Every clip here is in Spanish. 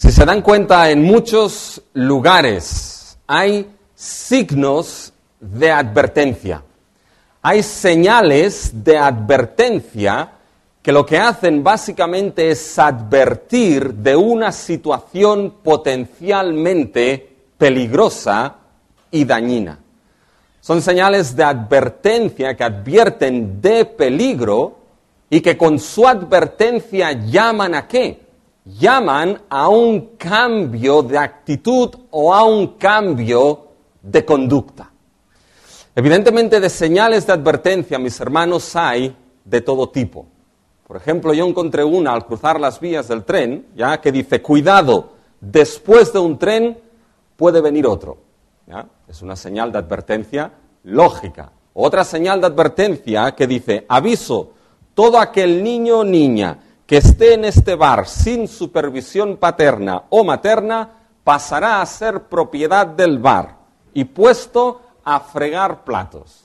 Si se dan cuenta, en muchos lugares hay signos de advertencia. Hay señales de advertencia que lo que hacen básicamente es advertir de una situación potencialmente peligrosa y dañina. Son señales de advertencia que advierten de peligro y que con su advertencia llaman ¿a qué? Llaman a un cambio de actitud o a un cambio de conducta. Evidentemente, de señales de advertencia, mis hermanos, hay de todo tipo. Por ejemplo, yo encontré una al cruzar las vías del tren, ya que dice, cuidado, después de un tren puede venir otro. ¿Ya? Es una señal de advertencia lógica. Otra señal de advertencia que dice, aviso, todo aquel niño o niña que esté en este bar sin supervisión paterna o materna pasará a ser propiedad del bar y puesto a fregar platos.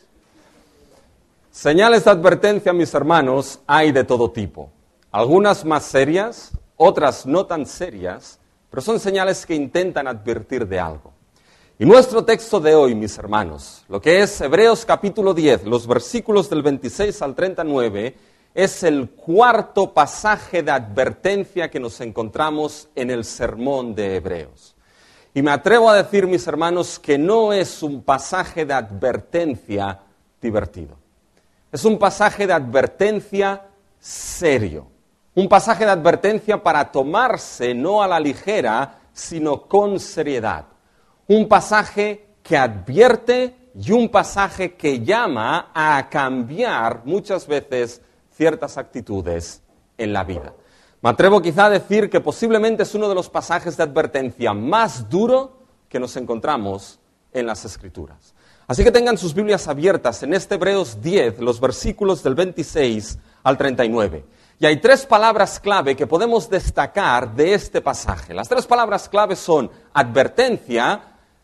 Señales de advertencia, mis hermanos, hay de todo tipo. Algunas más serias, otras no tan serias, pero son señales que intentan advertir de algo. Y nuestro texto de hoy, mis hermanos, lo que es Hebreos capítulo 10, los versículos del 26 al 39, es el cuarto pasaje de advertencia que nos encontramos en el sermón de Hebreos. Y me atrevo a decir, mis hermanos, que no es un pasaje de advertencia divertido. Es un pasaje de advertencia serio. Un pasaje de advertencia para tomarse no a la ligera, sino con seriedad. Un pasaje que advierte y un pasaje que llama a cambiar muchas veces ciertas actitudes en la vida. Me atrevo quizá a decir que posiblemente es uno de los pasajes de advertencia más duro que nos encontramos en las Escrituras. Así que tengan sus Biblias abiertas en este Hebreos 10, los versículos del 26 al 39. Y hay tres palabras clave que podemos destacar de este pasaje. Las tres palabras clave son advertencia,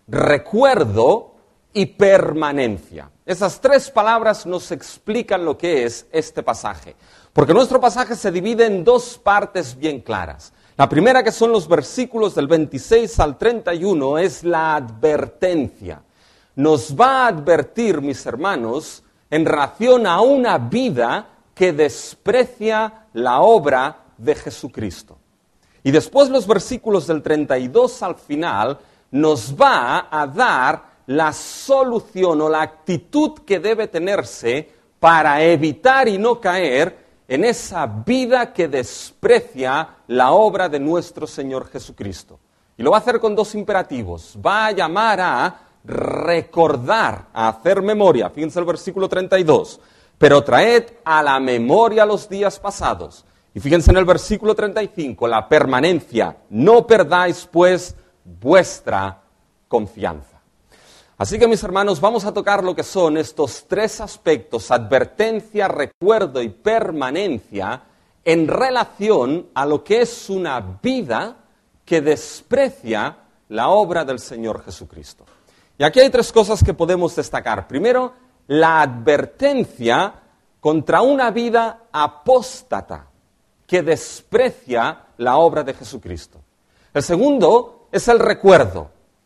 recuerdo y permanencia. Esas tres palabras nos explican lo que es este pasaje. Porque nuestro pasaje se divide en dos partes bien claras. La primera, que son los versículos del 26 al 31, es la advertencia. Nos va a advertir, mis hermanos, en relación a una vida que desprecia la obra de Jesucristo. Y después los versículos del 32 al final nos va a dar la solución o la actitud que debe tenerse para evitar y no caer en esa vida que desprecia la obra de nuestro Señor Jesucristo. Y lo va a hacer con dos imperativos. Va a llamar a recordar, a hacer memoria. Fíjense el versículo 32. Pero traed a la memoria los días pasados. Y fíjense en el versículo 35, la permanencia. No perdáis, pues, vuestra confianza. Así que, mis hermanos, vamos a tocar lo que son estos tres aspectos, advertencia, recuerdo y permanencia, en relación a lo que es una vida que desprecia la obra del Señor Jesucristo. Y aquí hay tres cosas que podemos destacar. Primero, la advertencia contra una vida apóstata que desprecia la obra de Jesucristo. El segundo es el recuerdo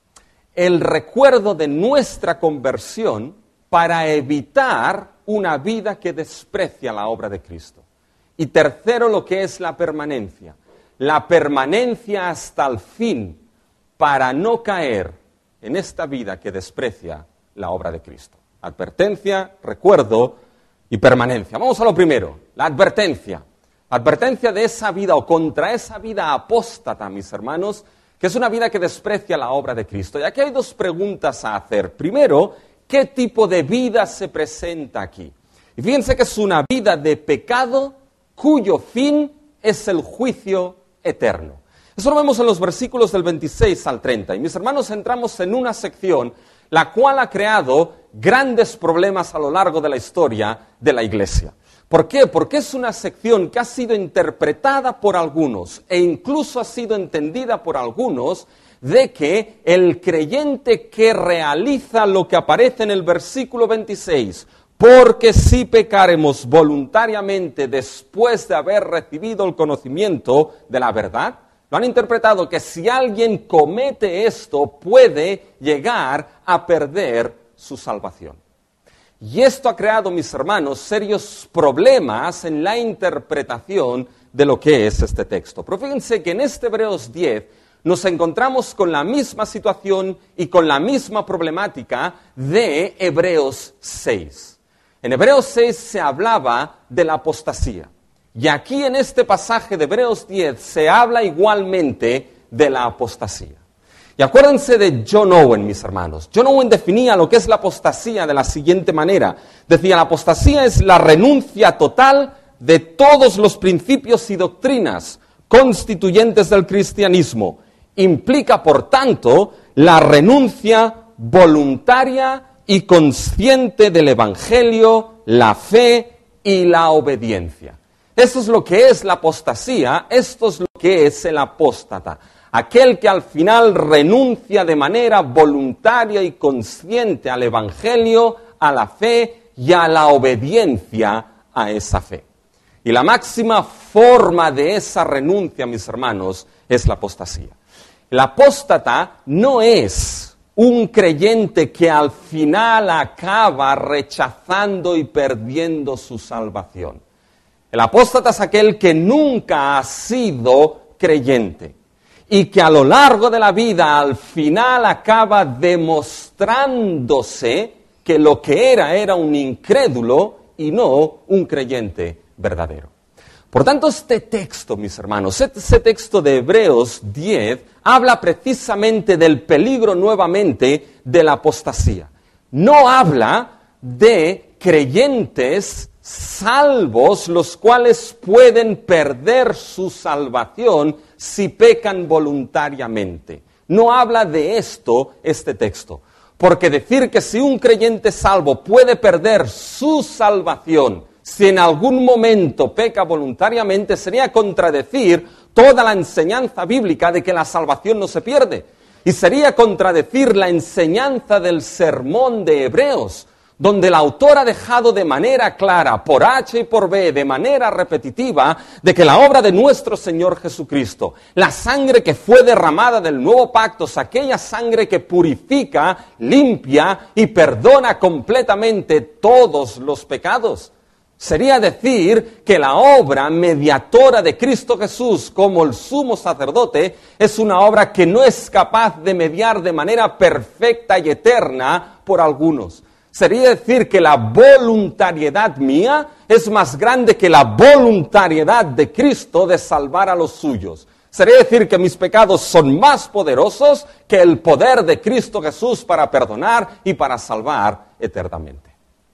de nuestra conversión para evitar una vida que desprecia la obra de Cristo. Y tercero, lo que es la permanencia hasta el fin para no caer en esta vida que desprecia la obra de Cristo. Advertencia, recuerdo y permanencia. Vamos a lo primero, la advertencia. Advertencia de esa vida o contra esa vida apóstata, mis hermanos, que es una vida que desprecia la obra de Cristo. Y aquí hay dos preguntas a hacer. Primero, ¿qué tipo de vida se presenta aquí? Y fíjense que es una vida de pecado cuyo fin es el juicio eterno. Eso lo vemos en los versículos del 26 al 30. Y mis hermanos, entramos en una sección la cual ha creado grandes problemas a lo largo de la historia de la Iglesia. ¿Por qué? Porque es una sección que ha sido interpretada por algunos e incluso ha sido entendida por algunos de que el creyente que realiza lo que aparece en el versículo 26, porque si pecaremos voluntariamente después de haber recibido el conocimiento de la verdad, Lo han interpretado que si alguien comete esto puede llegar a perder su salvación. Y esto ha creado, mis hermanos, serios problemas en la interpretación de lo que es este texto. Pero fíjense que en este Hebreos 10 nos encontramos con la misma situación y con la misma problemática de Hebreos 6. En Hebreos 6 se hablaba de la apostasía. Y aquí en este pasaje de Hebreos 10 se habla igualmente de la apostasía. Y acuérdense de John Owen, mis hermanos. John Owen definía lo que es la apostasía de la siguiente manera. Decía, la apostasía es la renuncia total de todos los principios y doctrinas constituyentes del cristianismo. Implica, por tanto, la renuncia voluntaria y consciente del Evangelio, la fe y la obediencia. Esto es lo que es la apostasía, esto es lo que es el apóstata. Aquel que al final renuncia de manera voluntaria y consciente al Evangelio, a la fe y a la obediencia a esa fe. Y la máxima forma de esa renuncia, mis hermanos, es la apostasía. El apóstata no es un creyente que al final acaba rechazando y perdiendo su salvación. El apóstata es aquel que nunca ha sido creyente y que a lo largo de la vida al final acaba demostrándose que lo que era un incrédulo y no un creyente verdadero. Por tanto, este texto, mis hermanos, ese texto de Hebreos 10 habla precisamente del peligro nuevamente de la apostasía. No habla de creyentes salvos, los cuales pueden perder su salvación si pecan voluntariamente. No habla de esto este texto, porque decir que si un creyente salvo puede perder su salvación, si en algún momento peca voluntariamente, sería contradecir toda la enseñanza bíblica de que la salvación no se pierde. Y sería contradecir la enseñanza del sermón de Hebreos, donde el autor ha dejado de manera clara, por H y por B, de manera repetitiva, de que la obra de nuestro Señor Jesucristo, la sangre que fue derramada del nuevo pacto, es aquella sangre que purifica, limpia y perdona completamente todos los pecados. Sería decir que la obra mediadora de Cristo Jesús como el sumo sacerdote es una obra que no es capaz de mediar de manera perfecta y eterna por algunos. Sería decir que la voluntariedad mía es más grande que la voluntariedad de Cristo de salvar a los suyos. Sería decir que mis pecados son más poderosos que el poder de Cristo Jesús para perdonar y para salvar eternamente.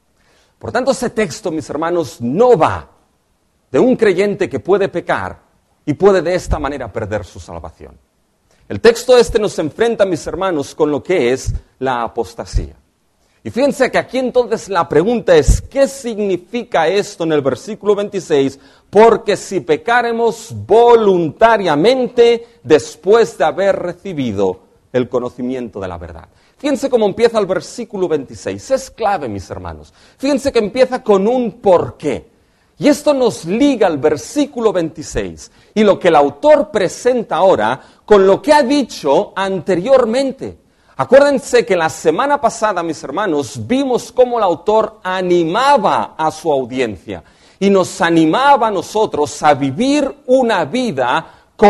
Por tanto, ese texto, mis hermanos, no va de un creyente que puede pecar y puede de esta manera perder su salvación. El texto nos enfrenta, mis hermanos, con lo que es la apostasía. Y fíjense que aquí entonces la pregunta es, ¿qué significa esto en el versículo 26? Porque si pecaremos voluntariamente después de haber recibido el conocimiento de la verdad. Fíjense cómo empieza el versículo 26. Es clave, mis hermanos. Fíjense que empieza con un porqué. Y esto nos liga al versículo 26 y lo que el autor presenta ahora con lo que ha dicho anteriormente. Acuérdense que la semana pasada, mis hermanos, vimos cómo el autor animaba a su audiencia y nos animaba a nosotros a vivir una vida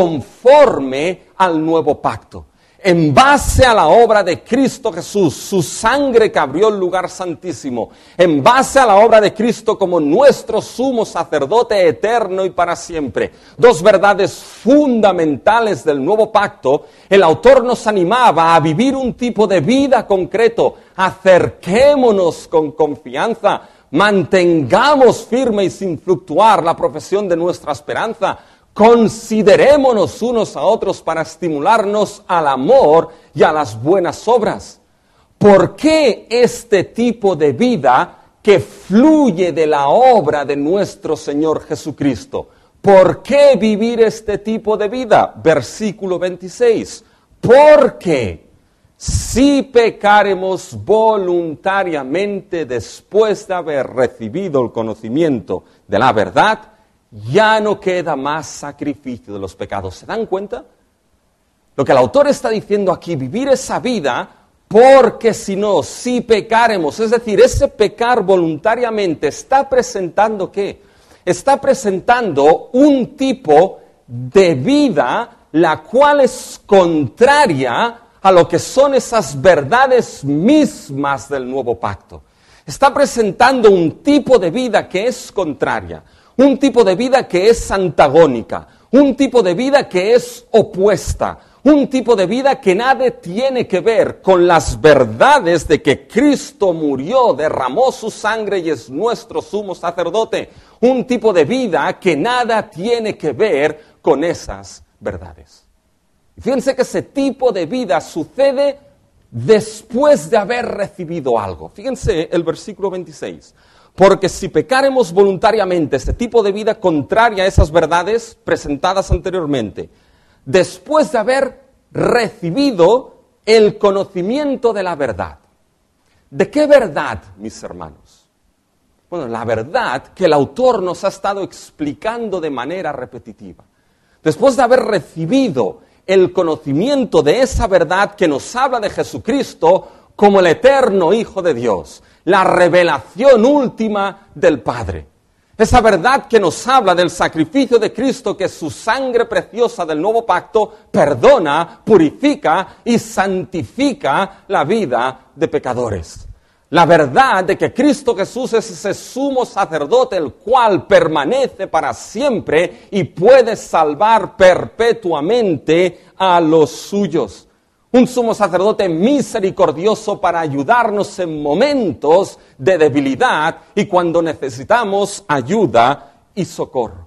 conforme al nuevo pacto. En base a la obra de Cristo Jesús, su sangre que abrió el lugar santísimo, en base a la obra de Cristo como nuestro sumo sacerdote eterno y para siempre, dos verdades fundamentales del nuevo pacto, el autor nos animaba a vivir un tipo de vida concreto. Acerquémonos con confianza, mantengamos firme y sin fluctuar la profesión de nuestra esperanza. Considerémonos unos a otros para estimularnos al amor y a las buenas obras. ¿Por qué este tipo de vida que fluye de la obra de nuestro Señor Jesucristo? ¿Por qué vivir este tipo de vida? Versículo 26. Porque si pecaremos voluntariamente después de haber recibido el conocimiento de la verdad, ya no queda más sacrificio de los pecados. ¿Se dan cuenta? Lo que el autor está diciendo aquí, vivir esa vida, porque si no, si pecáremos, es decir, ese pecar voluntariamente está presentando ¿qué? Está presentando un tipo de vida la cual es contraria a lo que son esas verdades mismas del nuevo pacto. Está presentando un tipo de vida que es contraria, un tipo de vida que es antagónica, un tipo de vida que es opuesta, un tipo de vida que nada tiene que ver con las verdades de que Cristo murió, derramó su sangre y es nuestro sumo sacerdote. Un tipo de vida que nada tiene que ver con esas verdades. Y fíjense que ese tipo de vida sucede después de haber recibido algo. Fíjense el versículo 26. Porque si pecáremos voluntariamente, este tipo de vida contraria a esas verdades presentadas anteriormente, después de haber recibido el conocimiento de la verdad. ¿De qué verdad, mis hermanos? Bueno, la verdad que el autor nos ha estado explicando de manera repetitiva. Después de haber recibido el conocimiento de esa verdad que nos habla de Jesucristo como el eterno Hijo de Dios, la revelación última del Padre. Esa verdad que nos habla del sacrificio de Cristo, que su sangre preciosa del nuevo pacto perdona, purifica y santifica la vida de pecadores. La verdad de que Cristo Jesús es ese sumo sacerdote, el cual permanece para siempre y puede salvar perpetuamente a los suyos. Un sumo sacerdote misericordioso para ayudarnos en momentos de debilidad y cuando necesitamos ayuda y socorro.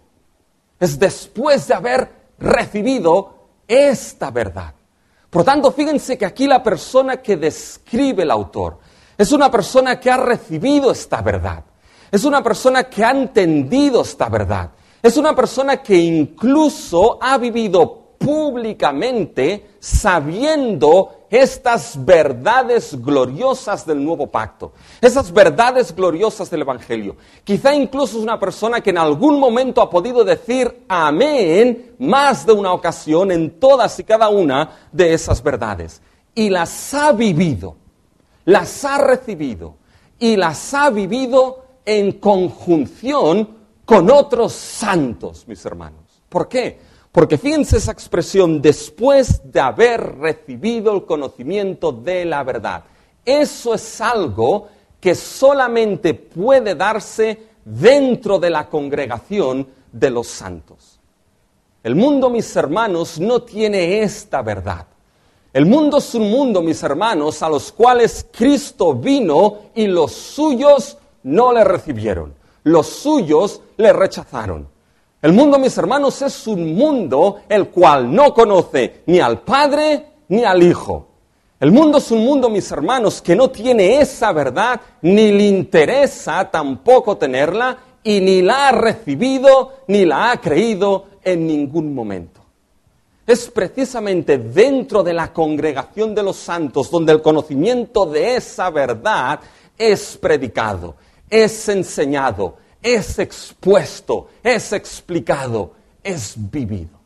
Es después de haber recibido esta verdad. Por tanto, fíjense que aquí la persona que describe el autor es una persona que ha recibido esta verdad. Es una persona que ha entendido esta verdad. Es una persona que incluso ha vivido públicamente sabiendo estas verdades gloriosas del nuevo pacto, esas verdades gloriosas del Evangelio. Quizá incluso es una persona que en algún momento ha podido decir amén más de una ocasión en todas y cada una de esas verdades. Y las ha vivido, las ha recibido y las ha vivido en conjunción con otros santos, mis hermanos. ¿Por qué? Porque fíjense esa expresión, después de haber recibido el conocimiento de la verdad. Eso es algo que solamente puede darse dentro de la congregación de los santos. El mundo, mis hermanos, no tiene esta verdad. El mundo es un mundo, mis hermanos, a los cuales Cristo vino y los suyos no le recibieron. Los suyos le rechazaron. El mundo, mis hermanos, es un mundo el cual no conoce ni al Padre ni al Hijo. El mundo es un mundo, mis hermanos, que no tiene esa verdad, ni le interesa tampoco tenerla, y ni la ha recibido, ni la ha creído en ningún momento. Es precisamente dentro de la congregación de los santos donde el conocimiento de esa verdad es predicado, es enseñado, es expuesto, es explicado, es vivido.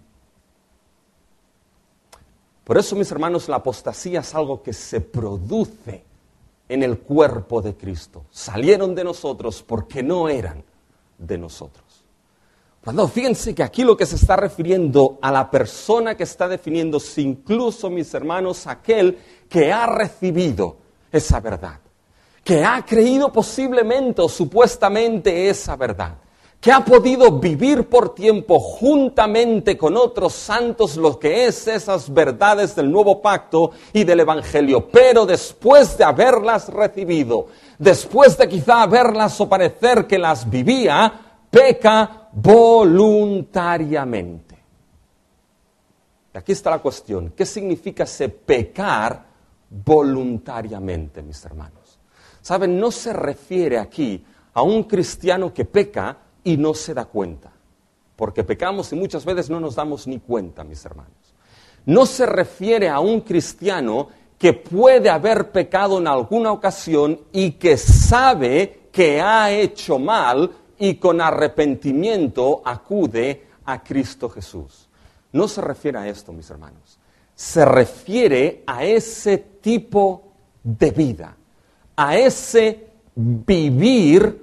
Por eso, mis hermanos, la apostasía es algo que se produce en el cuerpo de Cristo. Salieron de nosotros porque no eran de nosotros. Cuando fíjense que aquí lo que se está refiriendo a la persona que está definiéndose, incluso, mis hermanos, aquel que ha recibido esa verdad, que ha creído posiblemente o supuestamente esa verdad, que ha podido vivir por tiempo juntamente con otros santos lo que es esas verdades del nuevo pacto y del Evangelio, pero después de haberlas recibido, después de quizá haberlas o parecer que las vivía, peca voluntariamente. Y aquí está la cuestión, ¿qué significa ese pecar voluntariamente, mis hermanos? ¿Saben? No se refiere aquí a un cristiano que peca y no se da cuenta. Porque pecamos y muchas veces no nos damos ni cuenta, mis hermanos. No se refiere a un cristiano que puede haber pecado en alguna ocasión y que sabe que ha hecho mal y con arrepentimiento acude a Cristo Jesús. No se refiere a esto, mis hermanos. Se refiere a ese tipo de vida, a ese vivir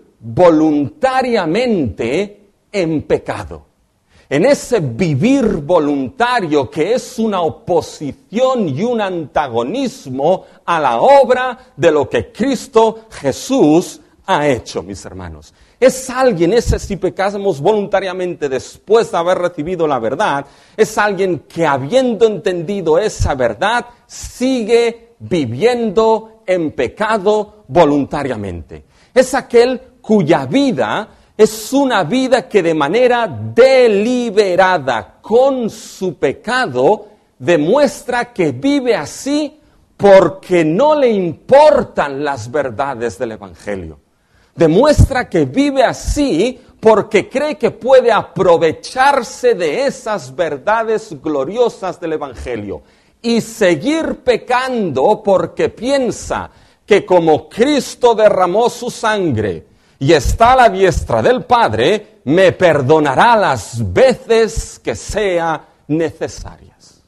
voluntariamente en pecado. En ese vivir voluntario que es una oposición y un antagonismo a la obra de lo que Cristo Jesús ha hecho, mis hermanos. Es alguien, ese si pecásemos voluntariamente después de haber recibido la verdad, es alguien que habiendo entendido esa verdad, sigue viviendo en pecado voluntariamente. Es aquel cuya vida es una vida que de manera deliberada con su pecado demuestra que vive así porque no le importan las verdades del Evangelio. Demuestra que vive así porque cree que puede aprovecharse de esas verdades gloriosas del Evangelio y seguir pecando porque piensa que como Cristo derramó su sangre y está a la diestra del Padre, me perdonará las veces que sea necesarias.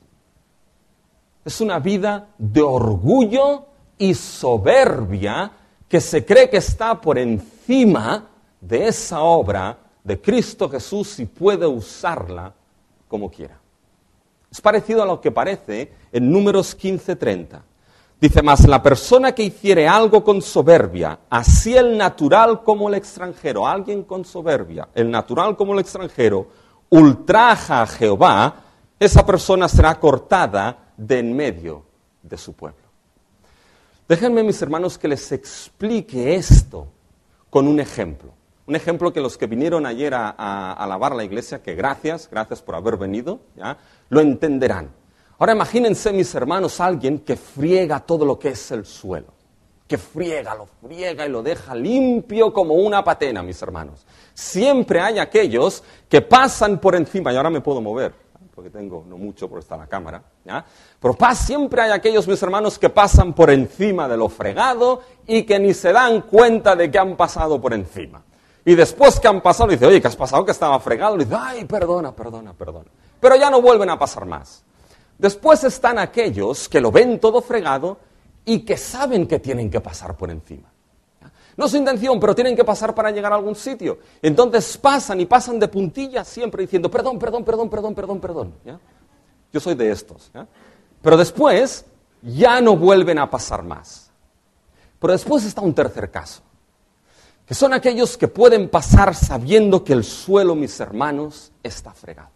Es una vida de orgullo y soberbia que se cree que está por encima de esa obra de Cristo Jesús y puede usarla como quiera. Es parecido a lo que parece en Números 15:30. Dice, mas la persona que hiciere algo con soberbia, así el natural como el extranjero, alguien con soberbia, el natural como el extranjero, ultraja a Jehová, esa persona será cortada de en medio de su pueblo. Déjenme, mis hermanos, que les explique esto con un ejemplo. Un ejemplo que los que vinieron ayer a alabar la iglesia, que gracias por haber venido, ¿ya? Lo entenderán. Ahora imagínense, mis hermanos, alguien que friega todo lo que es el suelo. Que lo friega y lo deja limpio como una patena, mis hermanos. Siempre hay aquellos que pasan por encima, y ahora me puedo mover, porque tengo no mucho por estar la cámara, ¿ya? Pero siempre hay aquellos, mis hermanos, que pasan por encima de lo fregado y que ni se dan cuenta de que han pasado por encima. Y después que han pasado, dice, oye, ¿qué has pasado? Que estaba fregado. Y dice, ay, perdona. Pero ya no vuelven a pasar más. Después están aquellos que lo ven todo fregado y que saben que tienen que pasar por encima. No es su intención, pero tienen que pasar para llegar a algún sitio. Entonces pasan y pasan de puntillas siempre diciendo, perdón. ¿Ya? Yo soy de estos. ¿Ya? Pero después ya no vuelven a pasar más. Pero después está un tercer caso, que son aquellos que pueden pasar sabiendo que el suelo, mis hermanos, está fregado.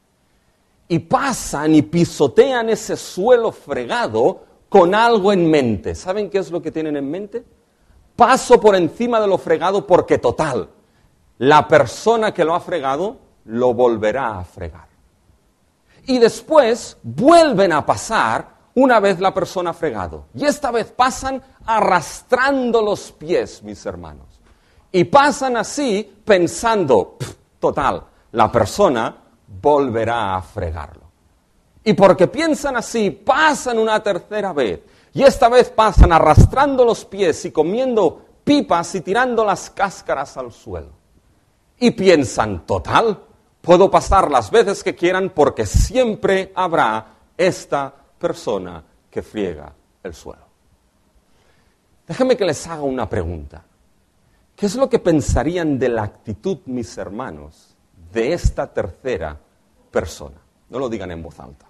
Y pasan y pisotean ese suelo fregado con algo en mente. ¿Saben qué es lo que tienen en mente? Paso por encima de lo fregado porque total, la persona que lo ha fregado lo volverá a fregar. Y después vuelven a pasar una vez la persona ha fregado. Y esta vez pasan arrastrando los pies, mis hermanos. Y pasan así pensando, total, la persona volverá a fregarlo. Y porque piensan así, pasan una tercera vez. Y esta vez pasan arrastrando los pies y comiendo pipas y tirando las cáscaras al suelo. Y piensan, total, puedo pasar las veces que quieran porque siempre habrá esta persona que friega el suelo. Déjenme que les haga una pregunta. ¿Qué es lo que pensarían de la actitud, mis hermanos, de esta tercera persona? No lo digan en voz alta.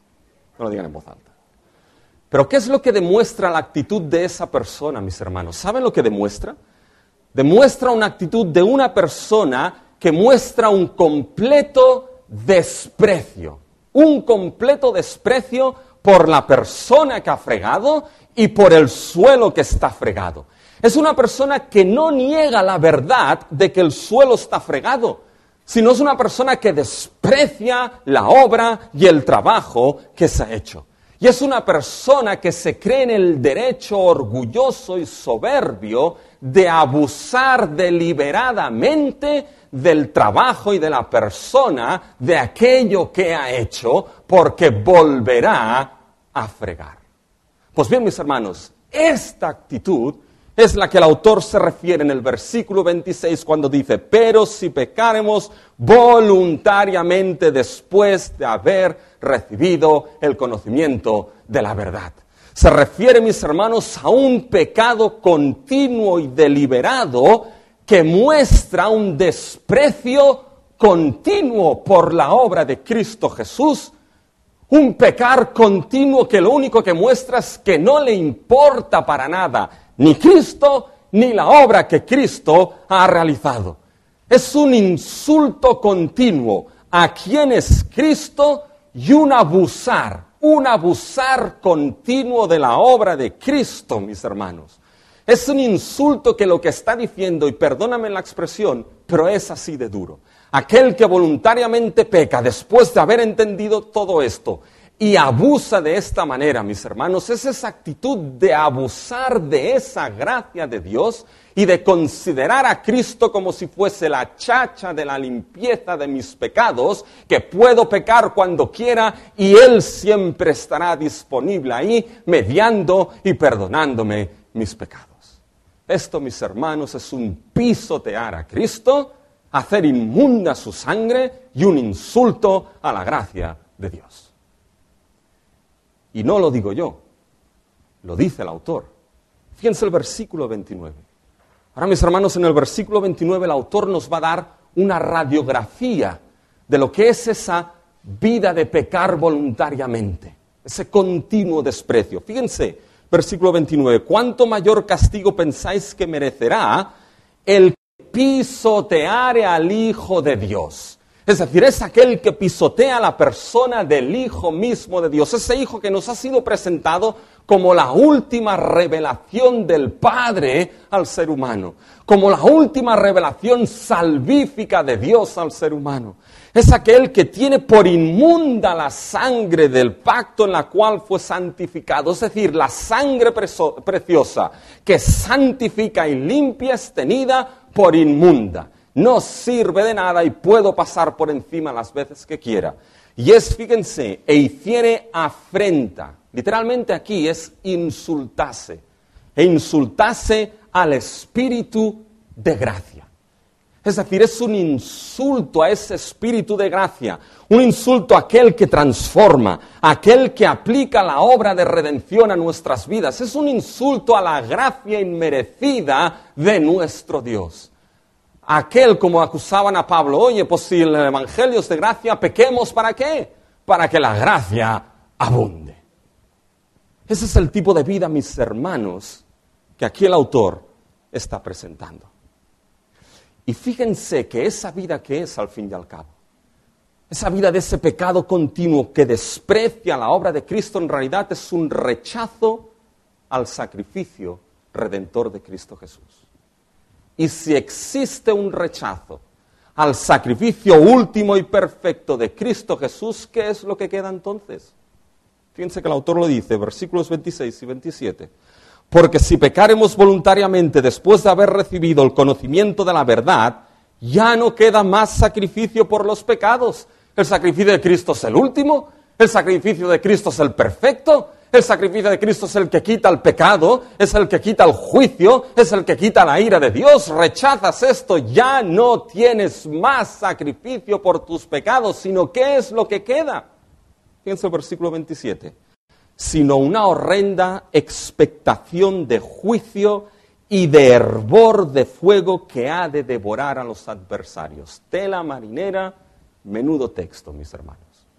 Pero ¿qué es lo que demuestra la actitud de esa persona, mis hermanos? ¿Saben lo que demuestra? Demuestra una actitud de una persona que muestra un completo desprecio. Un completo desprecio por la persona que ha fregado y por el suelo que está fregado. Es una persona que no niega la verdad de que el suelo está fregado, sino es una persona que desprecia la obra y el trabajo que se ha hecho. Y es una persona que se cree en el derecho orgulloso y soberbio de abusar deliberadamente del trabajo y de la persona, de aquello que ha hecho, porque volverá a fregar. Pues bien, mis hermanos, esta actitud es la que el autor se refiere en el versículo 26 cuando dice, pero si pecáremos voluntariamente después de haber recibido el conocimiento de la verdad. Se refiere, mis hermanos, a un pecado continuo y deliberado que muestra un desprecio continuo por la obra de Cristo Jesús. Un pecar continuo que lo único que muestra es que no le importa para nada ni Cristo ni la obra que Cristo ha realizado. Es un insulto continuo a quien es Cristo y un abusar continuo de la obra de Cristo, mis hermanos. Es un insulto que lo que está diciendo, y perdóname la expresión, pero es así de duro. Aquel que voluntariamente peca después de haber entendido todo esto y abusa de esta manera, mis hermanos, es esa actitud de abusar de esa gracia de Dios y de considerar a Cristo como si fuese la chacha de la limpieza de mis pecados, que puedo pecar cuando quiera y Él siempre estará disponible ahí, mediando y perdonándome mis pecados. Esto, mis hermanos, es un pisotear a Cristo, hacer inmunda su sangre y un insulto a la gracia de Dios. Y no lo digo yo, lo dice el autor. Fíjense el versículo 29. Ahora, mis hermanos, en el versículo 29 el autor nos va a dar una radiografía de lo que es esa vida de pecar voluntariamente, ese continuo desprecio. Fíjense, versículo 29, ¿cuánto mayor castigo pensáis que merecerá el que pisoteare al Hijo de Dios? Es decir, es aquel que pisotea a la persona del Hijo mismo de Dios, ese Hijo que nos ha sido presentado como la última revelación del Padre al ser humano, como la última revelación salvífica de Dios al ser humano. Es aquel que tiene por inmunda la sangre del pacto en la cual fue santificado, es decir, la sangre preciosa que santifica y limpia es tenida por inmunda. No sirve de nada y puedo pasar por encima las veces que quiera. Y es, fíjense, e hiciere afrenta. Literalmente aquí es insultase. E insultase al Espíritu de gracia. Es decir, es un insulto a ese Espíritu de gracia. Un insulto a aquel que transforma, aquel que aplica la obra de redención a nuestras vidas. Es un insulto a la gracia inmerecida de nuestro Dios. Aquel, como acusaban a Pablo, oye, pues si el Evangelio es de gracia, pequemos, ¿para qué? Para que la gracia abunde. Ese es el tipo de vida, mis hermanos, que aquí el autor está presentando. Y fíjense que esa vida que es, al fin y al cabo, esa vida de ese pecado continuo que desprecia la obra de Cristo, en realidad es un rechazo al sacrificio redentor de Cristo Jesús. Y si existe un rechazo al sacrificio último y perfecto de Cristo Jesús, ¿qué es lo que queda entonces? Fíjense que el autor lo dice, versículos 26 y 27. Porque si pecaremos voluntariamente después de haber recibido el conocimiento de la verdad, ya no queda más sacrificio por los pecados. El sacrificio de Cristo es el último, el sacrificio de Cristo es el perfecto. El sacrificio de Cristo es el que quita el pecado, es el que quita el juicio, es el que quita la ira de Dios. Rechazas esto, ya no tienes más sacrificio por tus pecados, sino ¿qué es lo que queda? Fíjense el versículo 27. Sino una horrenda expectación de juicio y de hervor de fuego que ha de devorar a los adversarios. Tela marinera, menudo texto, mis hermanos.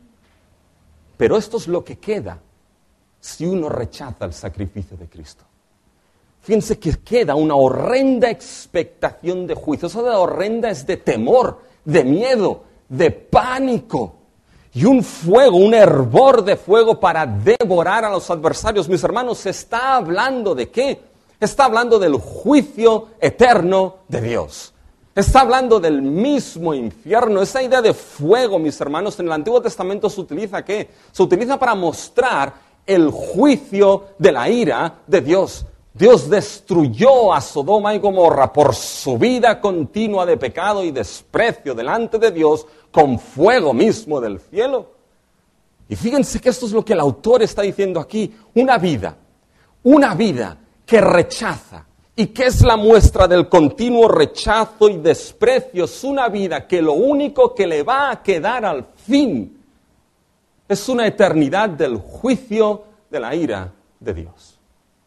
Pero esto es lo que queda si uno rechaza el sacrificio de Cristo. Fíjense que queda una horrenda expectación de juicio. Eso de horrenda es de temor, de miedo, de pánico. Y un fuego, un hervor de fuego para devorar a los adversarios. Mis hermanos, ¿se está hablando de qué? Está hablando del juicio eterno de Dios. Está hablando del mismo infierno. Esa idea de fuego, mis hermanos, en el Antiguo Testamento se utiliza ¿qué? Se utiliza para mostrar el juicio de la ira de Dios. Dios destruyó a Sodoma y Gomorra por su vida continua de pecado y desprecio delante de Dios con fuego mismo del cielo. Y fíjense que esto es lo que el autor está diciendo aquí. Una vida que rechaza, ¿Y qué es la muestra del continuo rechazo y desprecio? Es una vida que lo único que le va a quedar al fin es una eternidad del juicio de la ira de Dios.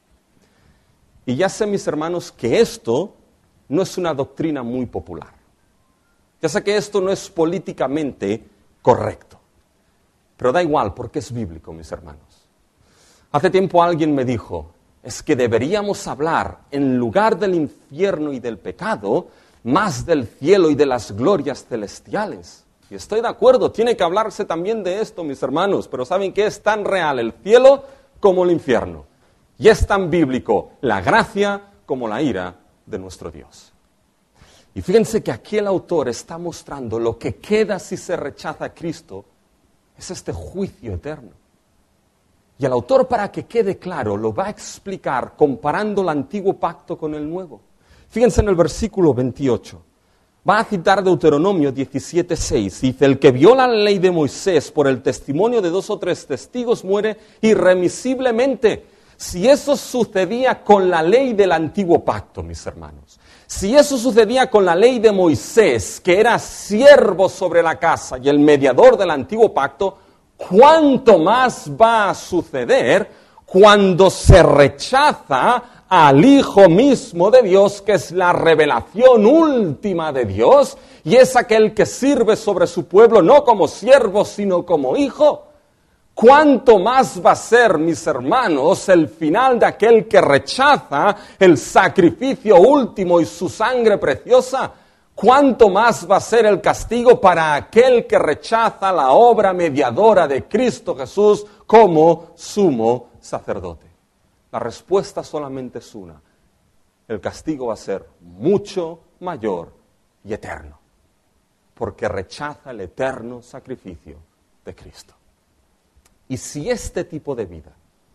Y ya sé, mis hermanos, que esto no es una doctrina muy popular. Ya sé que esto no es políticamente correcto. Pero da igual, porque es bíblico, mis hermanos. Hace tiempo alguien me dijo, es que deberíamos hablar, en lugar del infierno y del pecado, más del cielo y de las glorias celestiales. Y estoy de acuerdo, tiene que hablarse también de esto, mis hermanos, pero ¿saben qué? Es tan real el cielo como el infierno. Y es tan bíblico la gracia como la ira de nuestro Dios. Y fíjense que aquí el autor está mostrando lo que queda si se rechaza a Cristo, es este juicio eterno. Y el autor, para que quede claro, lo va a explicar comparando el antiguo pacto con el nuevo. Fíjense en el versículo 28. Va a citar Deuteronomio 17:6. Dice, el que viola la ley de Moisés por el testimonio de 2 o 3 testigos muere irremisiblemente. Si eso sucedía con la ley del antiguo pacto, mis hermanos, si eso sucedía con la ley de Moisés, que era siervo sobre la casa y el mediador del antiguo pacto, ¿cuánto más va a suceder cuando se rechaza al Hijo mismo de Dios, que es la revelación última de Dios, y es aquel que sirve sobre su pueblo no como siervo, sino como hijo? ¿Cuánto más va a ser, mis hermanos, el final de aquel que rechaza el sacrificio último y su sangre preciosa? ¿Cuánto más va a ser el castigo para aquel que rechaza la obra mediadora de Cristo Jesús como sumo sacerdote? La respuesta solamente es una. El castigo va a ser mucho mayor y eterno, porque rechaza el eterno sacrificio de Cristo. Y si este tipo de vida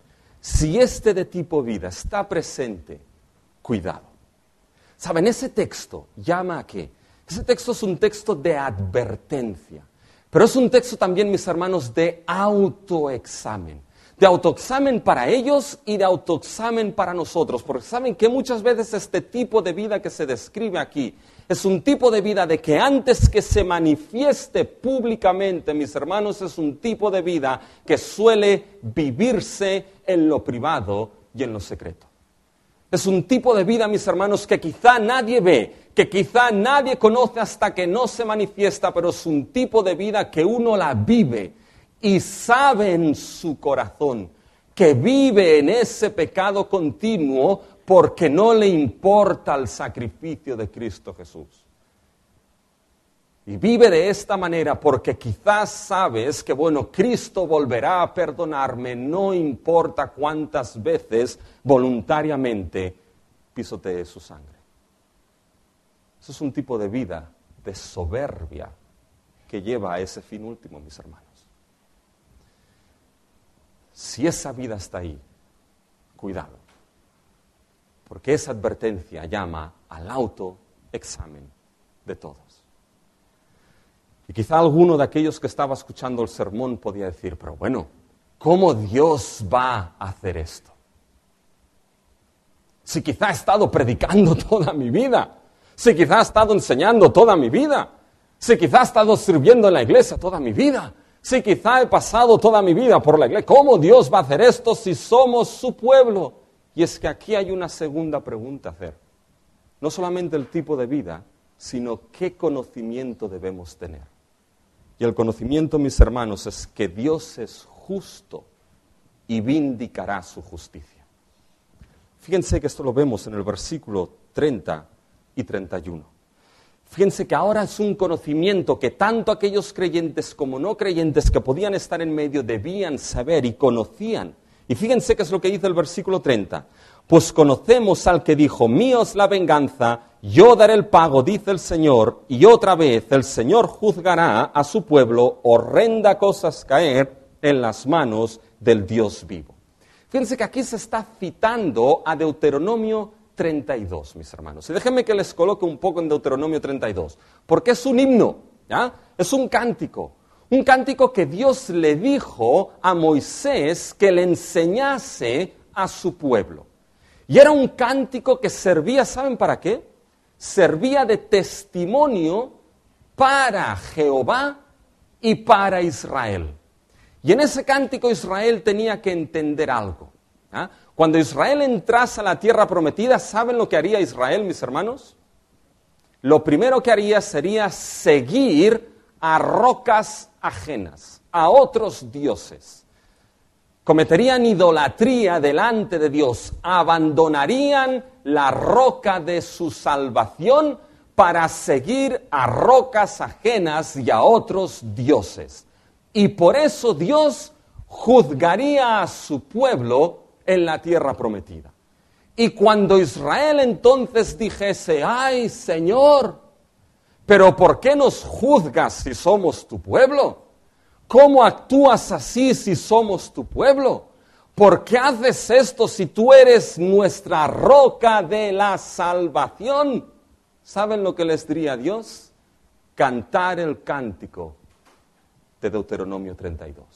está presente, cuidado. ¿Saben? Ese texto llama a qué? Ese texto es un texto de advertencia, pero es un texto también, mis hermanos, de autoexamen. De autoexamen para ellos y de autoexamen para nosotros, porque saben que muchas veces este tipo de vida que se describe aquí es un tipo de vida de que antes que se manifieste públicamente, mis hermanos, es un tipo de vida que suele vivirse en lo privado y en lo secreto. Es un tipo de vida, mis hermanos, que quizá nadie ve, que quizá nadie conoce hasta que no se manifiesta, pero es un tipo de vida que uno la vive y sabe en su corazón que vive en ese pecado continuo porque no le importa el sacrificio de Cristo Jesús. Y vive de esta manera porque quizás sabes que, bueno, Cristo volverá a perdonarme, no importa cuántas veces voluntariamente pisotee su sangre. Eso es un tipo de vida de soberbia que lleva a ese fin último, mis hermanos. Si esa vida está ahí, cuidado, porque esa advertencia llama al autoexamen de todos. Y quizá alguno de aquellos que estaba escuchando el sermón podía decir, pero bueno, ¿cómo Dios va a hacer esto? Si quizá he estado predicando toda mi vida, si quizá he estado enseñando toda mi vida, si quizá he estado sirviendo en la iglesia toda mi vida, si quizá he pasado toda mi vida por la iglesia, ¿cómo Dios va a hacer esto si somos su pueblo? Y es que aquí hay una segunda pregunta a hacer. No solamente el tipo de vida, sino qué conocimiento debemos tener. Y el conocimiento, mis hermanos, es que Dios es justo y vindicará su justicia. Fíjense que esto lo vemos en el versículo 30 y 31. Fíjense que ahora es un conocimiento que tanto aquellos creyentes como no creyentes que podían estar en medio debían saber y conocían. Y fíjense qué es lo que dice el versículo 30. Pues conocemos al que dijo, mío es la venganza, yo daré el pago, dice el Señor, y otra vez el Señor juzgará a su pueblo, horrenda cosas caer en las manos del Dios vivo. Fíjense que aquí se está citando a Deuteronomio 32, mis hermanos. Y déjenme que les coloque un poco en Deuteronomio 32, porque es un himno, ¿ya? Es un cántico que Dios le dijo a Moisés que le enseñase a su pueblo. Y era un cántico que servía, ¿saben para qué? Servía de testimonio para Jehová y para Israel. Y en ese cántico Israel tenía que entender algo. ¿Ah? Cuando Israel entrase a la tierra prometida, ¿saben lo que haría Israel, mis hermanos? Lo primero que haría sería seguir a rocas ajenas, a otros dioses. Cometerían idolatría delante de Dios, abandonarían la roca de su salvación para seguir a rocas ajenas y a otros dioses. Y por eso Dios juzgaría a su pueblo en la tierra prometida. Y cuando Israel entonces dijese, ¡ay, Señor! ¿Pero por qué nos juzgas si somos tu pueblo? ¿Cómo actúas así si somos tu pueblo? ¿Por qué haces esto si tú eres nuestra roca de la salvación? ¿Saben lo que les diría Dios? Cantar el cántico de Deuteronomio 32.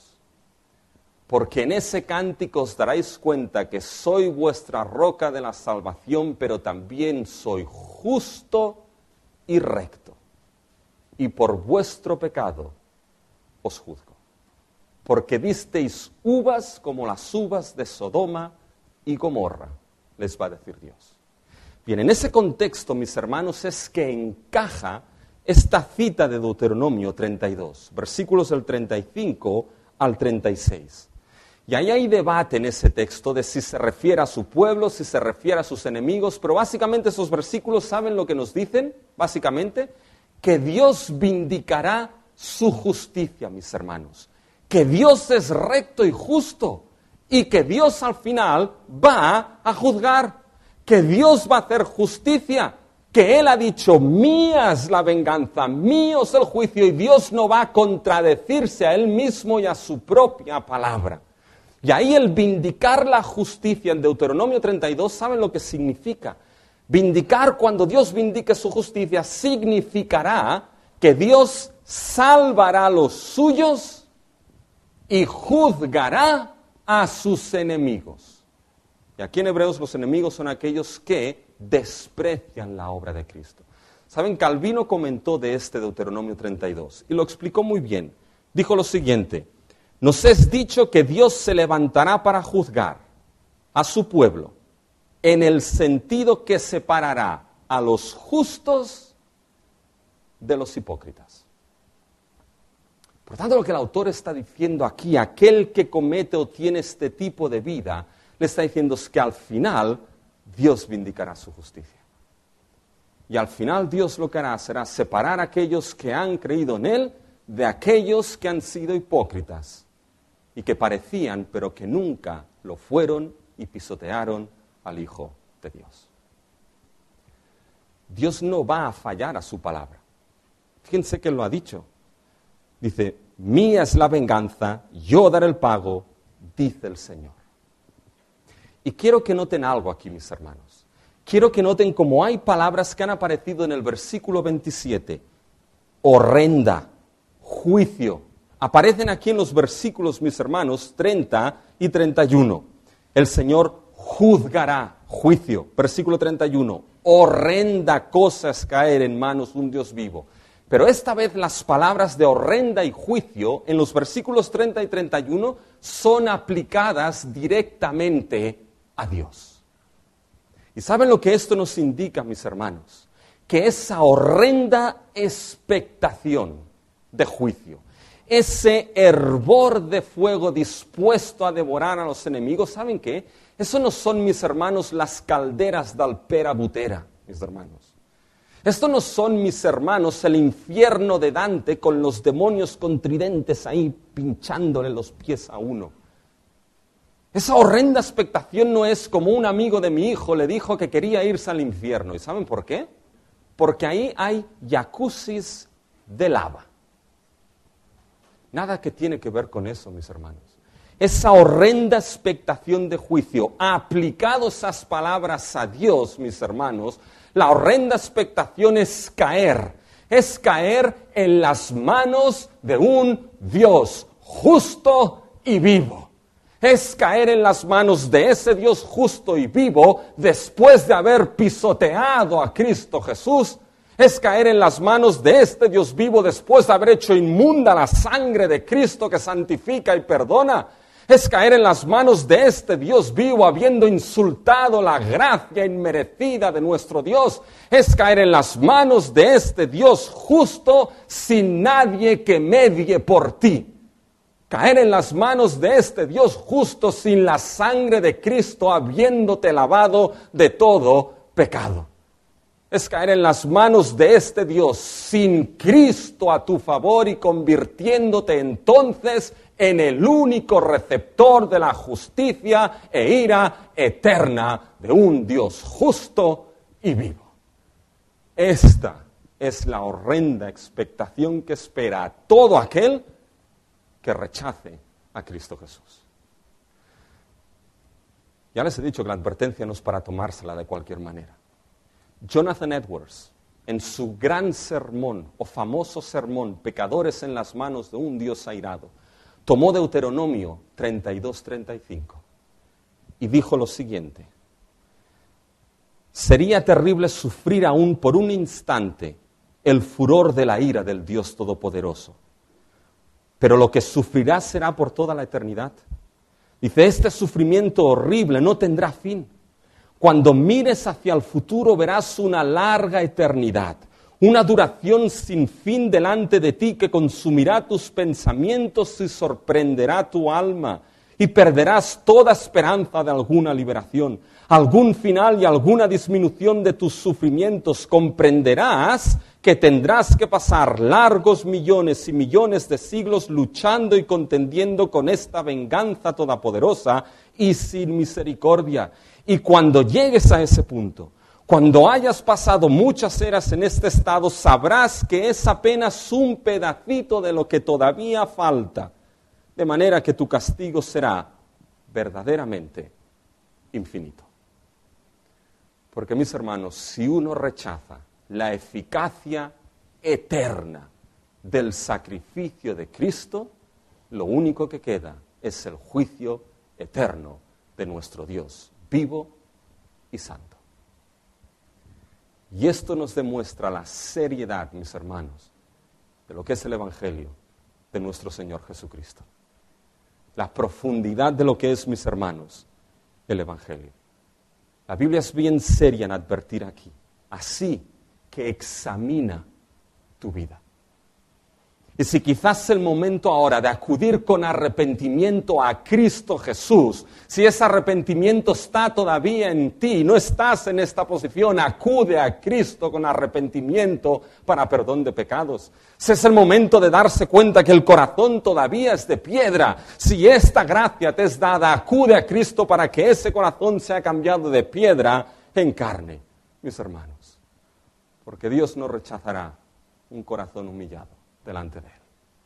Porque en ese cántico os daréis cuenta que soy vuestra roca de la salvación, pero también soy justo y recto. Y por vuestro pecado os juzgo. Porque disteis uvas como las uvas de Sodoma y Gomorra, les va a decir Dios. Bien, en ese contexto, mis hermanos, es que encaja esta cita de Deuteronomio 32, versículos del 35 al 36. Y ahí hay debate en ese texto de si se refiere a su pueblo, si se refiere a sus enemigos, pero básicamente esos versículos, ¿saben lo que nos dicen? Básicamente, que Dios vindicará su justicia, mis hermanos. Que Dios es recto y justo y que Dios al final va a juzgar. Que Dios va a hacer justicia. Que Él ha dicho, mía es la venganza, mío es el juicio, y Dios no va a contradecirse a Él mismo y a su propia palabra. Y ahí el vindicar la justicia en Deuteronomio 32, ¿saben lo que significa? Vindicar, cuando Dios vindique su justicia, significará que Dios salvará a los suyos y juzgará a sus enemigos. Y aquí en Hebreos los enemigos son aquellos que desprecian la obra de Cristo. Saben, Calvino comentó de este Deuteronomio 32 y lo explicó muy bien. Dijo lo siguiente: nos es dicho que Dios se levantará para juzgar a su pueblo en el sentido que separará a los justos de los hipócritas. Por tanto, lo que el autor está diciendo aquí, aquel que comete o tiene este tipo de vida, le está diciendo es que al final Dios vindicará su justicia. Y al final Dios lo que hará será separar a aquellos que han creído en Él de aquellos que han sido hipócritas y que parecían, pero que nunca lo fueron y pisotearon al Hijo de Dios. Dios no va a fallar a su palabra. Fíjense que Él lo ha dicho. Dice, mía es la venganza, yo daré el pago, dice el Señor. Y quiero que noten algo aquí, mis hermanos. Quiero que noten cómo hay palabras que han aparecido en el versículo 27. Horrenda, juicio. Aparecen aquí en los versículos, mis hermanos, 30 y 31. El Señor juzgará, juicio. Versículo 31. Horrenda cosa es caer en manos de un Dios vivo. Pero esta vez las palabras de horrenda y juicio en los versículos 30 y 31 son aplicadas directamente a Dios. ¿Y saben lo que esto nos indica, mis hermanos? Que esa horrenda expectación de juicio, ese hervor de fuego dispuesto a devorar a los enemigos, ¿saben qué? Eso no son, mis hermanos, las calderas de Alpera Butera, mis hermanos. Esto no son, mis hermanos, el infierno de Dante con los demonios con tridentes ahí pinchándole los pies a uno. Esa horrenda expectación no es como un amigo de mi hijo le dijo que quería irse al infierno. ¿Y saben por qué? Porque ahí hay jacuzzis de lava. Nada que tiene que ver con eso, mis hermanos. Esa horrenda expectación de juicio, aplicado esas palabras a Dios, mis hermanos, la horrenda expectación es caer en las manos de un Dios justo y vivo. Es caer en las manos de ese Dios justo y vivo después de haber pisoteado a Cristo Jesús. Es caer en las manos de este Dios vivo después de haber hecho inmunda la sangre de Cristo que santifica y perdona. Es caer en las manos de este Dios vivo habiendo insultado la gracia inmerecida de nuestro Dios. Es caer en las manos de este Dios justo sin nadie que medie por ti. Caer en las manos de este Dios justo sin la sangre de Cristo habiéndote lavado de todo pecado. Es caer en las manos de este Dios sin Cristo a tu favor y convirtiéndote entonces en el único receptor de la justicia e ira eterna de un Dios justo y vivo. Esta es la horrenda expectación que espera a todo aquel que rechace a Cristo Jesús. Ya les he dicho que la advertencia no es para tomársela de cualquier manera. Jonathan Edwards, en su gran sermón o famoso sermón, Pecadores en las manos de un Dios airado, tomó Deuteronomio 32:35 y dijo lo siguiente: sería terrible sufrir aún por un instante el furor de la ira del Dios Todopoderoso, pero lo que sufrirás será por toda la eternidad. Dice, este sufrimiento horrible no tendrá fin. Cuando mires hacia el futuro verás una larga eternidad, una duración sin fin delante de ti que consumirá tus pensamientos y sorprenderá tu alma, y perderás toda esperanza de alguna liberación, algún final y alguna disminución de tus sufrimientos. Comprenderás que tendrás que pasar largos millones y millones de siglos luchando y contendiendo con esta venganza todopoderosa y sin misericordia. Y cuando llegues a ese punto, cuando hayas pasado muchas eras en este estado, sabrás que es apenas un pedacito de lo que todavía falta, de manera que tu castigo será verdaderamente infinito. Porque, mis hermanos, si uno rechaza la eficacia eterna del sacrificio de Cristo, lo único que queda es el juicio eterno de nuestro Dios vivo y santo. Y esto nos demuestra la seriedad, mis hermanos, de lo que es el Evangelio de nuestro Señor Jesucristo. La profundidad de lo que es, mis hermanos, el Evangelio. La Biblia es bien seria en advertir aquí, así que examina tu vida. Y si quizás es el momento ahora de acudir con arrepentimiento a Cristo Jesús, si ese arrepentimiento está todavía en ti, no estás en esta posición, acude a Cristo con arrepentimiento para perdón de pecados. Si es el momento de darse cuenta que el corazón todavía es de piedra, si esta gracia te es dada, acude a Cristo para que ese corazón sea cambiado de piedra en carne, mis hermanos. Porque Dios no rechazará un corazón humillado delante de Él.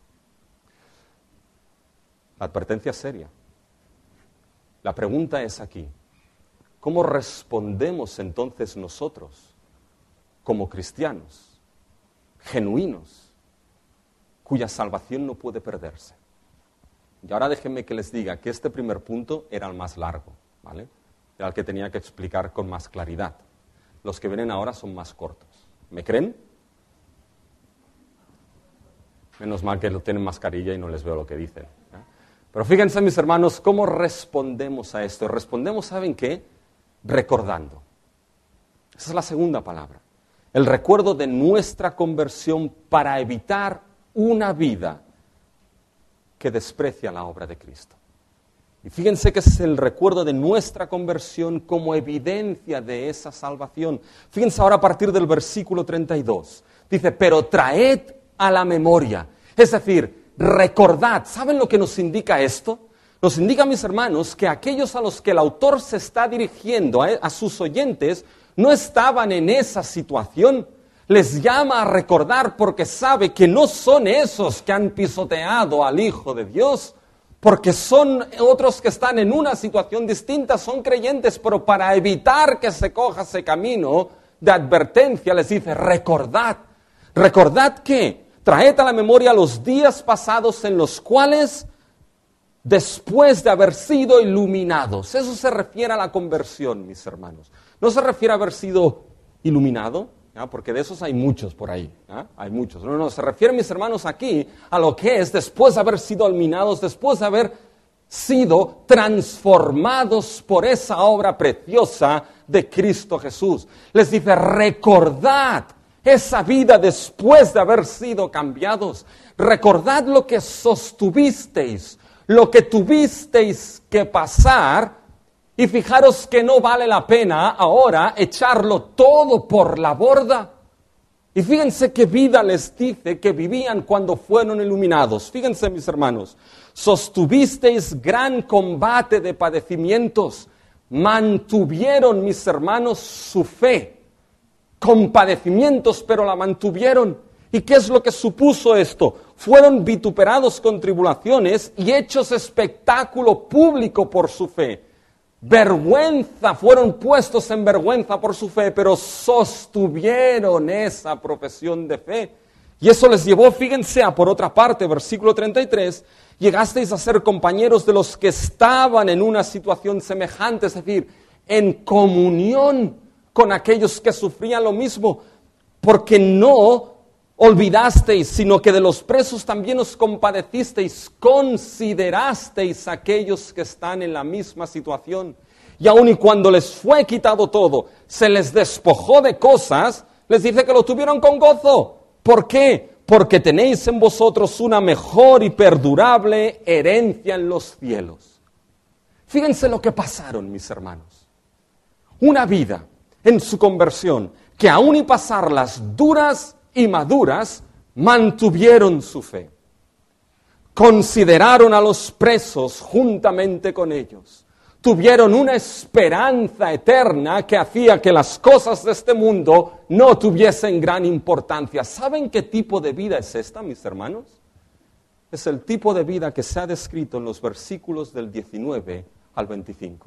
La advertencia es seria. La pregunta es aquí, ¿cómo respondemos entonces nosotros, como cristianos, genuinos, cuya salvación no puede perderse? Y ahora déjenme que les diga que este primer punto era el más largo, ¿vale? Era el que tenía que explicar con más claridad. Los que vienen ahora son más cortos. ¿Me creen? Menos mal que no tienen mascarilla y no les veo lo que dicen. Pero fíjense, mis hermanos, cómo respondemos a esto. Respondemos, ¿saben qué? Recordando. Esa es la segunda palabra. El recuerdo de nuestra conversión para evitar una vida que desprecia la obra de Cristo. Y fíjense que es el recuerdo de nuestra conversión como evidencia de esa salvación. Fíjense ahora a partir del versículo 32. Dice, pero traed a la memoria. Es decir, recordad. ¿Saben lo que nos indica esto? Nos indica, mis hermanos, que aquellos a los que el autor se está dirigiendo, a sus oyentes, no estaban en esa situación. Les llama a recordar porque sabe que no son esos que han pisoteado al Hijo de Dios, porque son otros que están en una situación distinta, son creyentes, pero para evitar que se coja ese camino de advertencia, les dice, recordad. ¿Recordad qué? Traed a la memoria los días pasados en los cuales después de haber sido iluminados. Eso se refiere a la conversión, mis hermanos. No se refiere a haber sido iluminado, ¿ya? Porque de esos hay muchos por ahí, ¿ya? Hay muchos. No, se refiere, mis hermanos, aquí a lo que es después de haber sido iluminados, después de haber sido transformados por esa obra preciosa de Cristo Jesús. Les dice, recordad esa vida después de haber sido cambiados. Recordad lo que sostuvisteis, lo que tuvisteis que pasar, y fijaros que no vale la pena ahora echarlo todo por la borda. Y fíjense qué vida les dice que vivían cuando fueron iluminados. Fíjense, mis hermanos, sostuvisteis gran combate de padecimientos, mantuvieron, mis hermanos, su fe, con padecimientos, pero la mantuvieron. ¿Y qué es lo que supuso esto? Fueron vituperados con tribulaciones y hechos espectáculo público por su fe. Vergüenza, fueron puestos en vergüenza por su fe, pero sostuvieron esa profesión de fe. Y eso les llevó, fíjense, a por otra parte, versículo 33, llegasteis a ser compañeros de los que estaban en una situación semejante, es decir, en comunión con aquellos que sufrían lo mismo, porque no olvidasteis, sino que de los presos también os compadecisteis, considerasteis a aquellos que están en la misma situación. Y aun y cuando les fue quitado todo, se les despojó de cosas, les dice que lo tuvieron con gozo. ¿Por qué? Porque tenéis en vosotros una mejor y perdurable herencia en los cielos. Fíjense lo que pasaron, mis hermanos. Una vida en su conversión, que aun y pasarlas duras y maduras, mantuvieron su fe. Consideraron a los presos juntamente con ellos. Tuvieron una esperanza eterna que hacía que las cosas de este mundo no tuviesen gran importancia. ¿Saben qué tipo de vida es esta, mis hermanos? Es el tipo de vida que se ha descrito en los versículos del 19 al 25.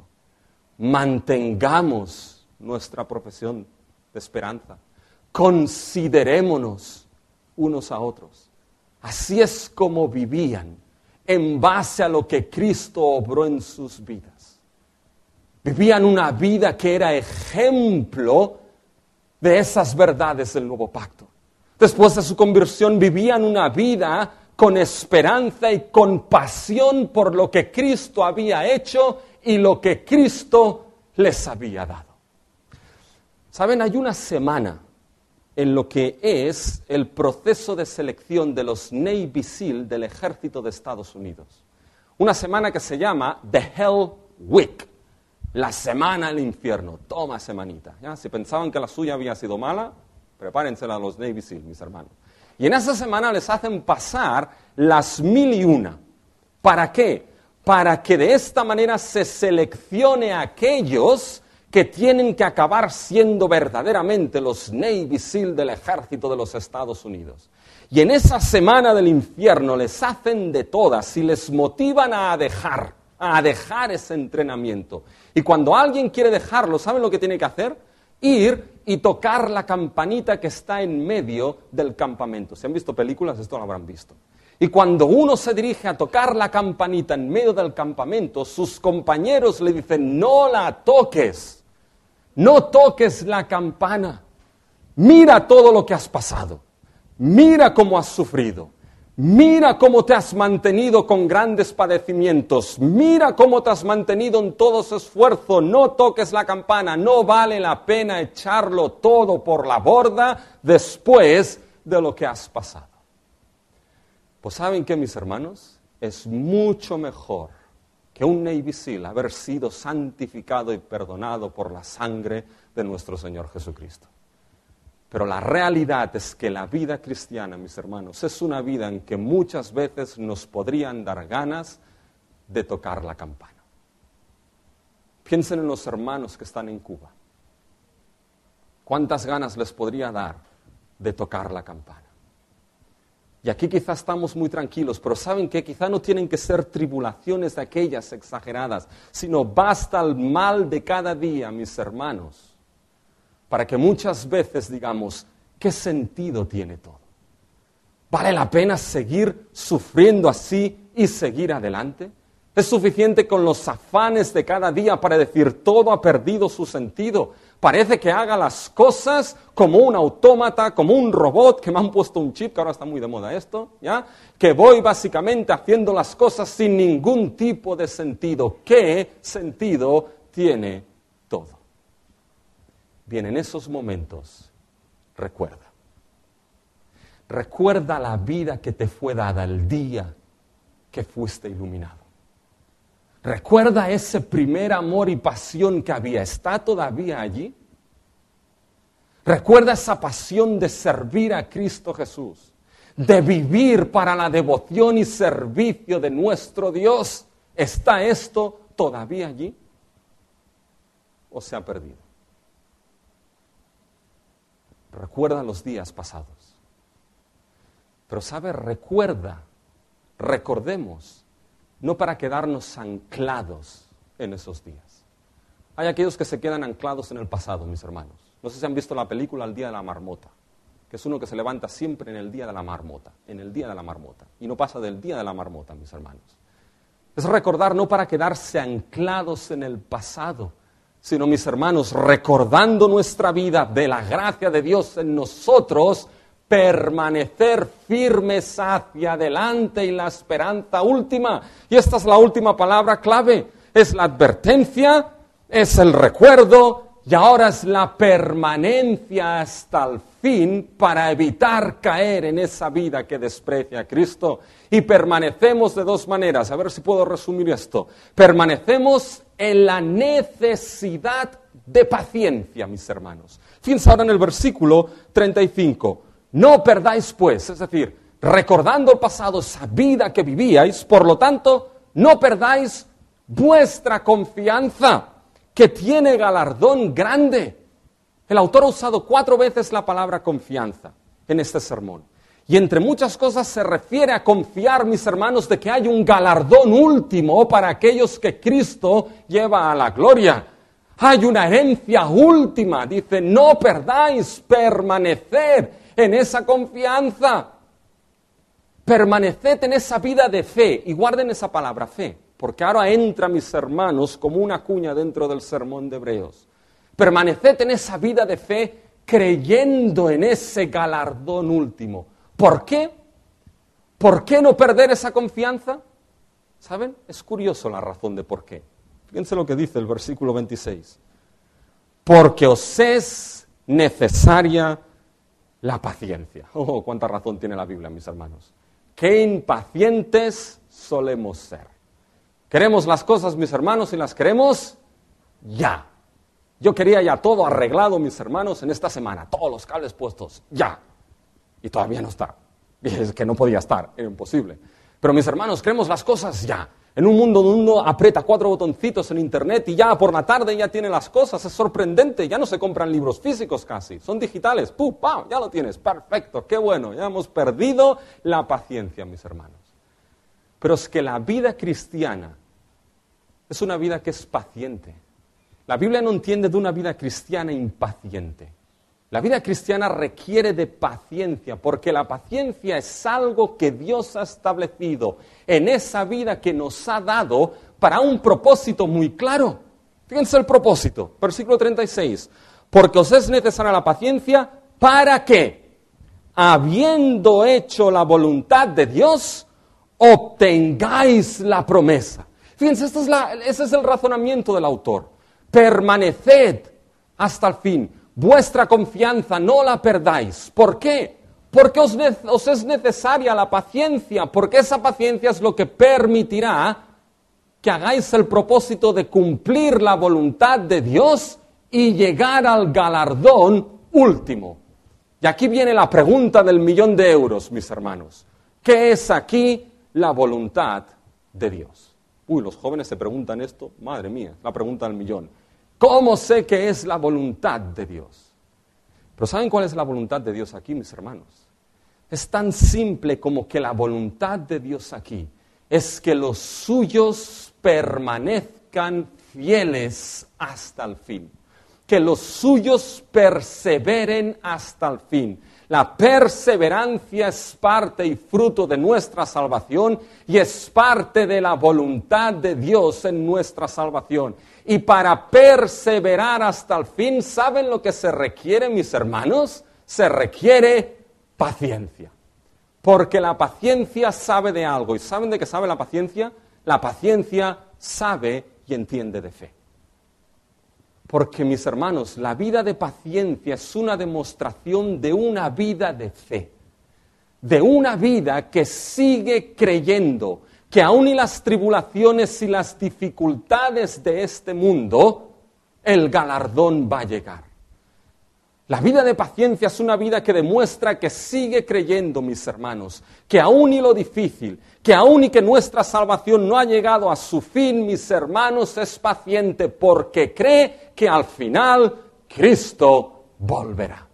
Mantengamos nuestra profesión de esperanza. Considerémonos unos a otros. Así es como vivían, en base a lo que Cristo obró en sus vidas. Vivían una vida que era ejemplo de esas verdades del nuevo pacto. Después de su conversión vivían una vida con esperanza y con pasión por lo que Cristo había hecho y lo que Cristo les había dado. Saben, hay una semana en lo que es el proceso de selección de los Navy SEAL del Ejército de Estados Unidos. Una semana que se llama The Hell Week, la semana del infierno. Toma semanita. ¿Ya? Si pensaban que la suya había sido mala, prepárensela a los Navy SEAL, mis hermanos. Y en esa semana les hacen pasar las 1001. ¿Para qué? Para que de esta manera se seleccione a aquellos que tienen que acabar siendo verdaderamente los Navy SEAL del Ejército de los Estados Unidos. Y en esa semana del infierno les hacen de todas y les motivan a dejar ese entrenamiento. Y cuando alguien quiere dejarlo, ¿saben lo que tiene que hacer? Ir y tocar la campanita que está en medio del campamento. Si han visto películas, esto lo habrán visto. Y cuando uno se dirige a tocar la campanita en medio del campamento, sus compañeros le dicen, no la toques. No toques la campana. Mira todo lo que has pasado. Mira cómo has sufrido. Mira cómo te has mantenido con grandes padecimientos. Mira cómo te has mantenido en todo ese esfuerzo. No toques la campana. No vale la pena echarlo todo por la borda después de lo que has pasado. Pues ¿saben qué, mis hermanos? Es mucho mejor que un Navy SEAL haber sido santificado y perdonado por la sangre de nuestro Señor Jesucristo. Pero la realidad es que la vida cristiana, mis hermanos, es una vida en que muchas veces nos podrían dar ganas de tocar la campana. Piensen en los hermanos que están en Cuba. ¿Cuántas ganas les podría dar de tocar la campana? Y aquí quizás estamos muy tranquilos, pero ¿saben qué? Quizá no tienen que ser tribulaciones de aquellas exageradas, sino basta el mal de cada día, mis hermanos, para que muchas veces digamos, ¿qué sentido tiene todo? ¿Vale la pena seguir sufriendo así y seguir adelante? Es suficiente con los afanes de cada día para decir todo ha perdido su sentido. Parece que haga las cosas como un autómata, como un robot, que me han puesto un chip, que ahora está muy de moda esto, ¿ya? Que voy básicamente haciendo las cosas sin ningún tipo de sentido. ¿Qué sentido tiene todo? Bien, en esos momentos, recuerda. Recuerda la vida que te fue dada el día que fuiste iluminado. Recuerda ese primer amor y pasión que había. ¿Está todavía allí? Recuerda esa pasión de servir a Cristo Jesús, de vivir para la devoción y servicio de nuestro Dios. ¿Está esto todavía allí? ¿O se ha perdido? Recuerda los días pasados. Pero recordemos, no para quedarnos anclados en esos días. Hay aquellos que se quedan anclados en el pasado, mis hermanos. No sé si han visto la película El Día de la Marmota, que es uno que se levanta siempre en el Día de la Marmota, y no pasa del Día de la Marmota, mis hermanos. Es recordar no para quedarse anclados en el pasado, sino, mis hermanos, recordando nuestra vida de la gracia de Dios en nosotros, permanecer firmes hacia adelante y la esperanza última. Y esta es la última palabra clave. Es la advertencia, es el recuerdo y ahora es la permanencia hasta el fin para evitar caer en esa vida que desprecia a Cristo. Y permanecemos de dos maneras. A ver si puedo resumir esto. Permanecemos en la necesidad de paciencia, mis hermanos. Fíjense ahora en el versículo 35. No perdáis pues, es decir, recordando el pasado, esa vida que vivíais, por lo tanto, no perdáis vuestra confianza, que tiene galardón grande. El autor ha usado 4 veces la palabra confianza en este sermón. Y entre muchas cosas se refiere a confiar, mis hermanos, de que hay un galardón último para aquellos que Cristo lleva a la gloria. Hay una herencia última, dice, no perdáis, permaneced en esa confianza. Permaneced en esa vida de fe. Y guarden esa palabra, fe, porque ahora entra, mis hermanos, como una cuña dentro del sermón de Hebreos. Permaneced en esa vida de fe, creyendo en ese galardón último. ¿Por qué? ¿Por qué no perder esa confianza? ¿Saben? Es curioso la razón de por qué. Fíjense lo que dice el versículo 26. Porque os es necesaria la paciencia. Oh, cuánta razón tiene la Biblia, mis hermanos. Qué impacientes solemos ser. Queremos las cosas, mis hermanos, y las queremos ya. Yo quería ya todo arreglado, mis hermanos, en esta semana. Todos los cables puestos, ya. Y todavía no está. Y es que no podía estar, era imposible. Pero, mis hermanos, queremos las cosas ya. En un mundo donde uno aprieta 4 botoncitos en internet y ya por la tarde ya tiene las cosas. Es sorprendente, ya no se compran libros físicos casi. Son digitales, ¡pum, pam! Ya lo tienes, perfecto, qué bueno. Ya hemos perdido la paciencia, mis hermanos. Pero es que la vida cristiana es una vida que es paciente. La Biblia no entiende de una vida cristiana impaciente. La vida cristiana requiere de paciencia, porque la paciencia es algo que Dios ha establecido en esa vida que nos ha dado para un propósito muy claro. Fíjense el propósito, versículo 36. Porque os es necesaria la paciencia, ¿para qué? Habiendo hecho la voluntad de Dios, obtengáis la promesa. Fíjense, ese es el razonamiento del autor. Permaneced hasta el fin. Vuestra confianza no la perdáis. ¿Por qué? Porque os es necesaria la paciencia, porque esa paciencia es lo que permitirá que hagáis el propósito de cumplir la voluntad de Dios y llegar al galardón último. Y aquí viene la pregunta del $1.000.000, mis hermanos. ¿Qué es aquí la voluntad de Dios? Uy, los jóvenes se preguntan esto, madre mía, la pregunta del millón. ¿Cómo sé qué es la voluntad de Dios? Pero ¿saben cuál es la voluntad de Dios aquí, mis hermanos? Es tan simple como que la voluntad de Dios aquí es que los suyos permanezcan fieles hasta el fin. Que los suyos perseveren hasta el fin. La perseverancia es parte y fruto de nuestra salvación y es parte de la voluntad de Dios en nuestra salvación. Y para perseverar hasta el fin, ¿saben lo que se requiere, mis hermanos? Se requiere paciencia. Porque la paciencia sabe de algo. ¿Y saben de qué sabe la paciencia? La paciencia sabe y entiende de fe. Porque, mis hermanos, la vida de paciencia es una demostración de una vida de fe. De una vida que sigue creyendo que aun y las tribulaciones y las dificultades de este mundo, el galardón va a llegar. La vida de paciencia es una vida que demuestra que sigue creyendo, mis hermanos, que aun y lo difícil, que aun y que nuestra salvación no ha llegado a su fin, mis hermanos, es paciente porque cree que al final Cristo volverá.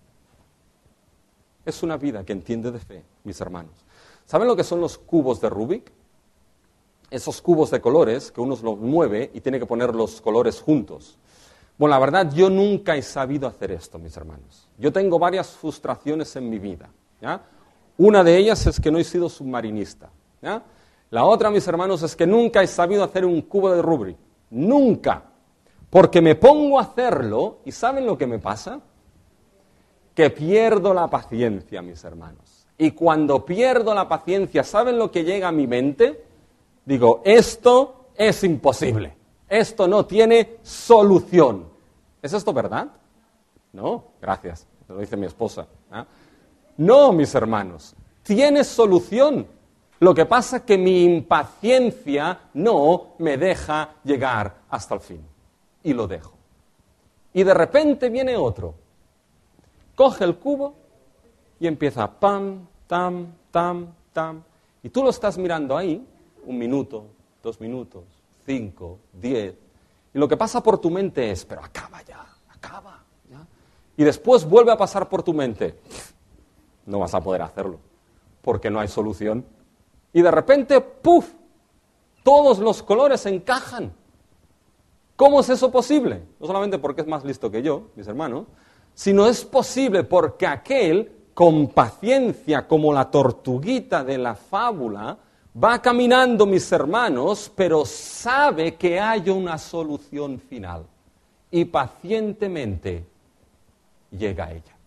Es una vida que entiende de fe, mis hermanos. ¿Saben lo que son los cubos de Rubik? Esos cubos de colores que uno los mueve y tiene que poner los colores juntos. Bueno, la verdad, yo nunca he sabido hacer esto, mis hermanos. Yo tengo varias frustraciones en mi vida, ¿ya? Una de ellas es que no he sido submarinista, ¿ya? La otra, mis hermanos, es que nunca he sabido hacer un cubo de Rubik. Nunca. Porque me pongo a hacerlo y ¿saben lo que me pasa? Que pierdo la paciencia, mis hermanos. Y cuando pierdo la paciencia, ¿saben lo que llega a mi mente? Digo, esto es imposible. Esto no tiene solución. ¿Es esto verdad? No, gracias. Lo dice mi esposa. ¿Eh? No, mis hermanos. Tiene solución. Lo que pasa es que mi impaciencia no me deja llegar hasta el fin. Y lo dejo. Y de repente viene otro. Coge el cubo y empieza pam, tam, tam, tam. Y tú lo estás mirando ahí, 1 minuto, 2 minutos, 5, 10. Y lo que pasa por tu mente es, pero acaba ya, acaba. ¿Ya? Y después vuelve a pasar por tu mente. No vas a poder hacerlo, porque no hay solución. Y de repente, ¡puf! Todos los colores encajan. ¿Cómo es eso posible? No solamente porque es más listo que yo, mis hermanos, sino es posible porque aquel, con paciencia, como la tortuguita de la fábula, va caminando, mis hermanos, pero sabe que hay una solución final. Y pacientemente llega a ella.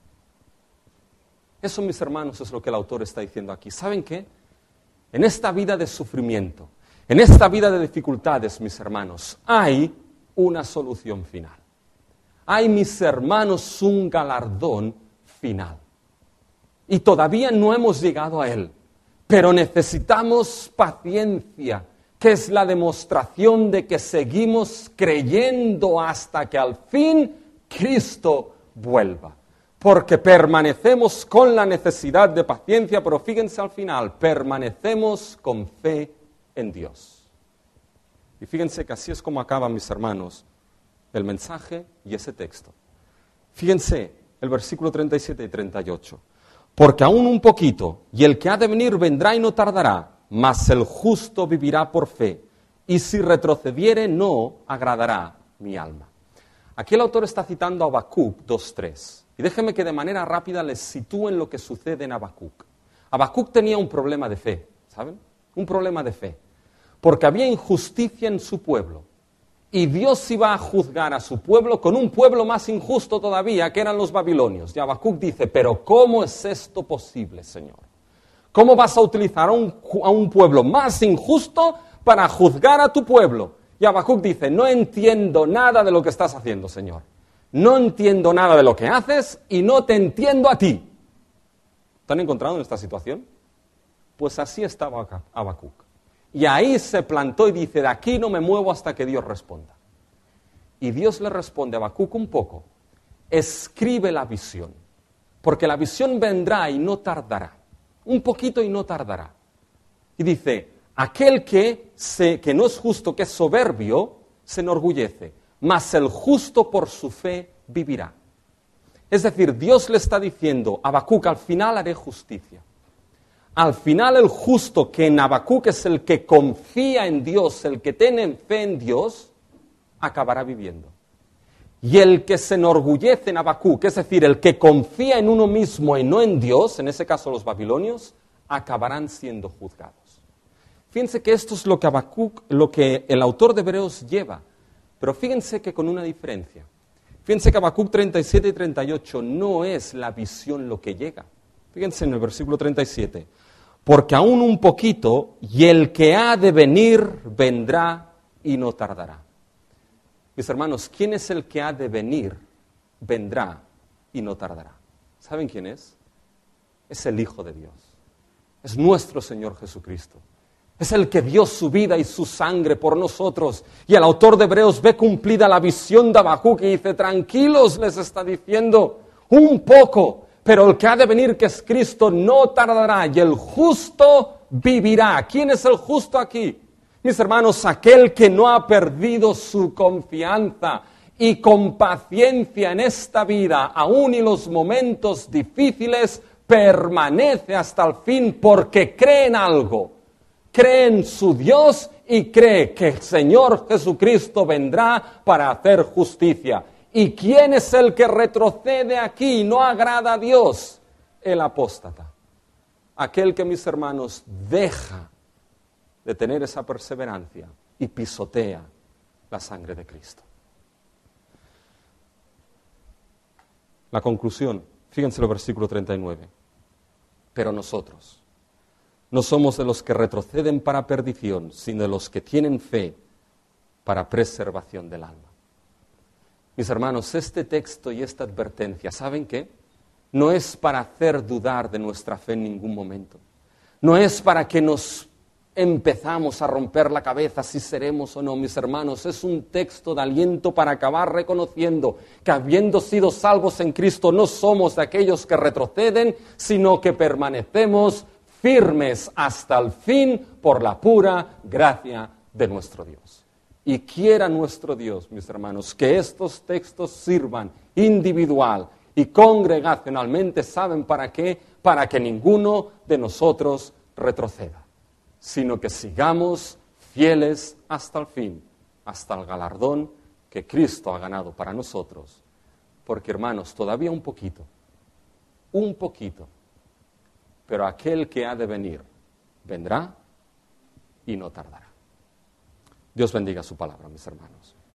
Eso, mis hermanos, es lo que el autor está diciendo aquí. ¿Saben qué? En esta vida de sufrimiento, en esta vida de dificultades, mis hermanos, hay una solución final. Hay, mis hermanos, un galardón final. Y todavía no hemos llegado a él. Pero necesitamos paciencia, que es la demostración de que seguimos creyendo hasta que al fin Cristo vuelva. Porque permanecemos con la necesidad de paciencia, pero fíjense al final, permanecemos con fe en Dios. Y fíjense que así es como acaba, mis hermanos, el mensaje y ese texto. Fíjense el versículo 37 y 38. Porque aún un poquito, y el que ha de venir vendrá y no tardará, mas el justo vivirá por fe, y si retrocediere no agradará mi alma. Aquí el autor está citando a Habacuc 2:3, y déjenme que de manera rápida les sitúe en lo que sucede en Habacuc. Habacuc tenía un problema de fe, ¿saben? Un problema de fe, porque había injusticia en su pueblo, y Dios iba a juzgar a su pueblo con un pueblo más injusto todavía, que eran los babilonios. Y Habacuc dice, pero ¿cómo es esto posible, Señor? ¿Cómo vas a utilizar a un pueblo más injusto para juzgar a tu pueblo? Y Habacuc dice, no entiendo nada de lo que estás haciendo, Señor. No entiendo nada de lo que haces y no te entiendo a ti. ¿Te han encontrado en esta situación? Pues así estaba Habacuc. Y ahí se plantó y dice, de aquí no me muevo hasta que Dios responda. Y Dios le responde a Habacuc un poco, escribe la visión, porque la visión vendrá y no tardará, un poquito y no tardará. Y dice, aquel que no es justo, que es soberbio, se enorgullece, mas el justo por su fe vivirá. Es decir, Dios le está diciendo, Habacuc, al final haré justicia. Al final el justo, que en Habacuc es el que confía en Dios, el que tiene fe en Dios, acabará viviendo. Y el que se enorgullece en Habacuc, es decir, el que confía en uno mismo y no en Dios, en ese caso los babilonios, acabarán siendo juzgados. Fíjense que esto es lo que Habacuc, lo que el autor de Hebreos lleva, pero fíjense que con una diferencia. Fíjense que Habacuc 37 y 38 no es la visión lo que llega. Fíjense en el versículo 37. Porque aún un poquito, y el que ha de venir vendrá y no tardará. Mis hermanos, ¿quién es el que ha de venir? Vendrá y no tardará. ¿Saben quién es? Es el Hijo de Dios. Es nuestro Señor Jesucristo. Es el que dio su vida y su sangre por nosotros. Y el autor de Hebreos ve cumplida la visión de Habacuc y dice, tranquilos, les está diciendo, un poco, pero el que ha de venir, que es Cristo, no tardará y el justo vivirá. ¿Quién es el justo aquí? Mis hermanos, aquel que no ha perdido su confianza y con paciencia en esta vida, aún en los momentos difíciles, permanece hasta el fin porque cree en algo. Cree en su Dios y cree que el Señor Jesucristo vendrá para hacer justicia. ¿Y quién es el que retrocede aquí y no agrada a Dios? El apóstata. Aquel que, mis hermanos, deja de tener esa perseverancia y pisotea la sangre de Cristo. La conclusión, fíjense el versículo 39. Pero nosotros no somos de los que retroceden para perdición, sino de los que tienen fe para preservación del alma. Mis hermanos, este texto y esta advertencia, ¿saben qué? No es para hacer dudar de nuestra fe en ningún momento. No es para que nos empezamos a romper la cabeza si seremos o no, mis hermanos. Es un texto de aliento para acabar reconociendo que habiendo sido salvos en Cristo no somos de aquellos que retroceden, sino que permanecemos firmes hasta el fin por la pura gracia de nuestro Dios. Y quiera nuestro Dios, mis hermanos, que estos textos sirvan individual y congregacionalmente. ¿Saben para qué? Para que ninguno de nosotros retroceda, sino que sigamos fieles hasta el fin, hasta el galardón que Cristo ha ganado para nosotros. Porque, hermanos, todavía un poquito, pero aquel que ha de venir, vendrá y no tardará. Dios bendiga su palabra, mis hermanos.